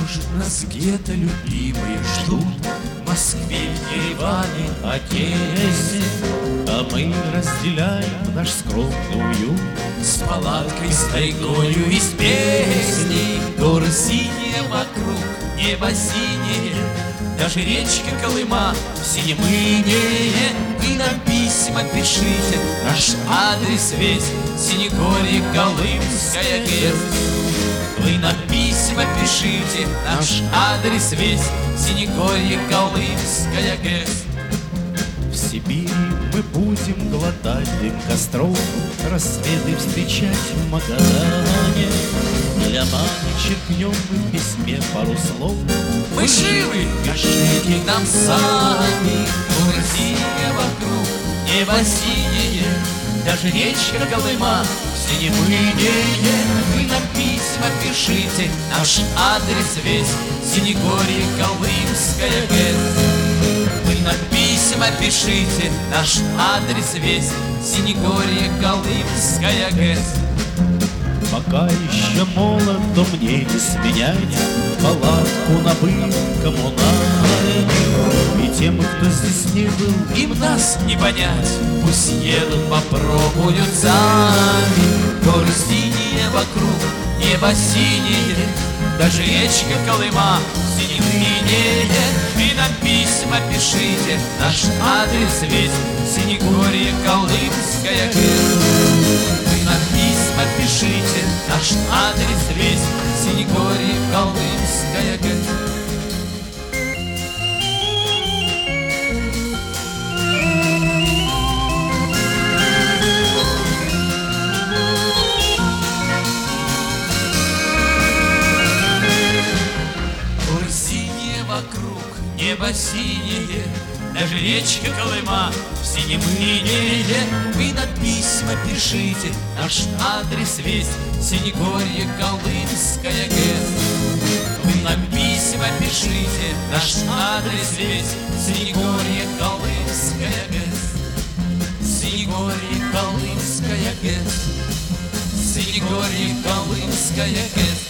Может, нас где-то любимые ждут в Москве, Ереване, Одессе, а мы разделяем наш скромный уют с палаткой, с тайгою и с песней. Горы синие вокруг, небо синее, даже речка Колыма в синем инее. Вы нам письма пишите, наш адрес весь Синегорье, Колымская ГЭС. Вы нам письма пишите, наш адрес весь Синегорье, Колымская ГЭС. В Сибири мы будем глотать дым костров, рассветы встречать в Магадане. Для мамы черкнем мы в письме пару слов. Мы живы, пишите нам сами. Горы синие вокруг, небо синее, даже речка Колыма в синем инее. Вы нам письма пишите, наш адрес весь Синегорье, Колымская ГЭС. Вы нам письма пишите, наш адрес весь Синегорье, Колымская ГЭС. Пока еще молод, то мне не сменять палатку на быт коммунальный. И тем, кто здесь не был, им нас не понять, пусть едут, попробуют сами. Горы синие вокруг, небо синее, даже речка Колыма в синем инее. Вы нам письма пишите, наш адрес весь Синегорье, Колымская ГЭС. Вы нам письма пишите, наш адрес весь Синегорье, Колымская ГЭС. Горы синие вокруг, небо синее, даже речка Колыма в синем инее. Вы нам письма пишите, наш адрес весь Синегорье, Колымская ГЭС. Вы нам письма пишите, наш адрес весь Синегорье, Колымская ГЭС. Синегорье, Колымская ГЭС. Синегорье, Колымская ГЭС.